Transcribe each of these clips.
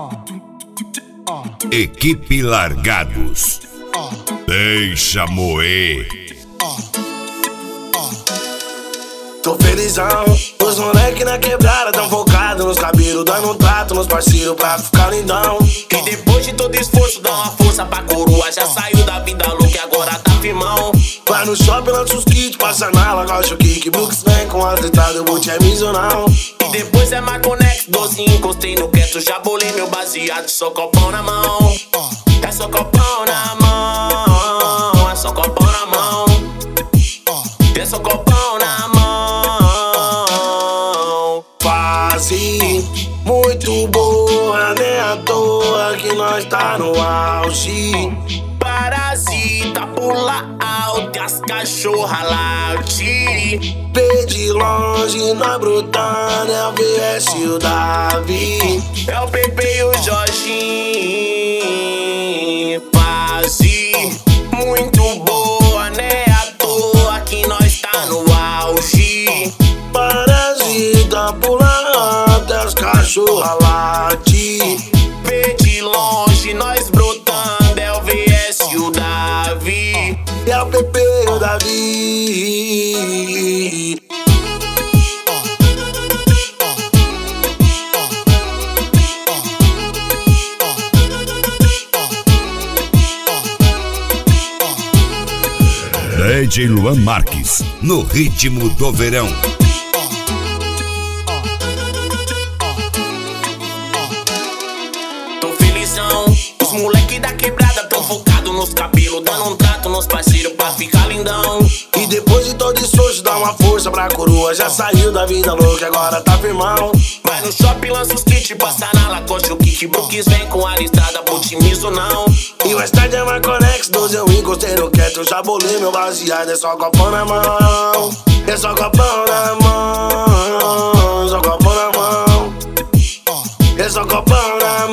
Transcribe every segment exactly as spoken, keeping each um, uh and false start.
Equipe Largados. Deixa moer. Tô felizão, os moleque na quebrada tão focado nos cabelos, dando um trato nos parceiros pra ficar lindão. E depois de todo esforço, dá uma força pra coroa. Já saiu da vida louca e agora tá firmão. Vai no shopping, lança os kits, passa na lagosta o kick. Brooks vem com as letradas, eu vou te amissionar. E depois é Marconex, doze, encostei no quieto. Já bolei meu baseado, só copão na mão. É só copão na mão, é só copão na mão. É só copão na mão. Fase muito boa, nem à toa que nós tá no auge. Parasita pula alto e as cachorra late. Vê de longe, nós brotando, é o V S e o Davi. É o Pepe e o Jorginho. Fase muito boa, né? À toa que nós tá no auge. Parasita pula alto, é os cachorra late. Vê de longe, nós brotando, é o V S e o Davi. É o Pepe e o Davi. D J Luan Marques, no ritmo do verão. Tô felizão, os moleque da quebrada tão focado nos cabelos, dando um trato nos parceiros pra ficar lindão. E depois de todo esforço, dá uma força pra coroa. Já saiu da vida louca, agora tá firmão. Vai no shopping, lança os kits, passa na lagosta o kick. Brooks vem com a listrada, otimizo não. E o estádio é Marconex, doze eu encostei no quieto. Eu já bolei meu baseado, é só copão na mão. É só copão na mão, só copão na mão. É só copão na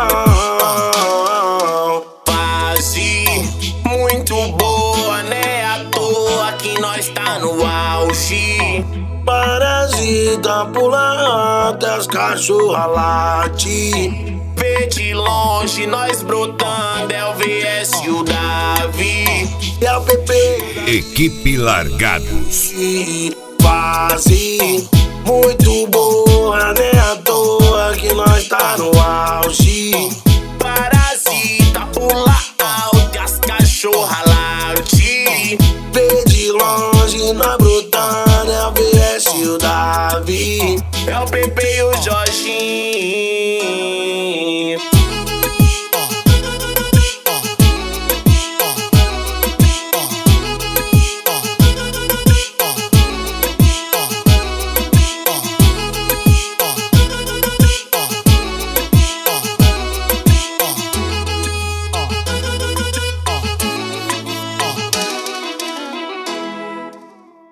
mão. Fase muito boa, né? À toa que nós tá no auge. Parasita pula alto, é os cachorra late. Vê de longe, nós brotando, é o V S e o Davi. É o Pepe. Equipe Largados. Fase muito boa, nem à toa que nós tá no ar.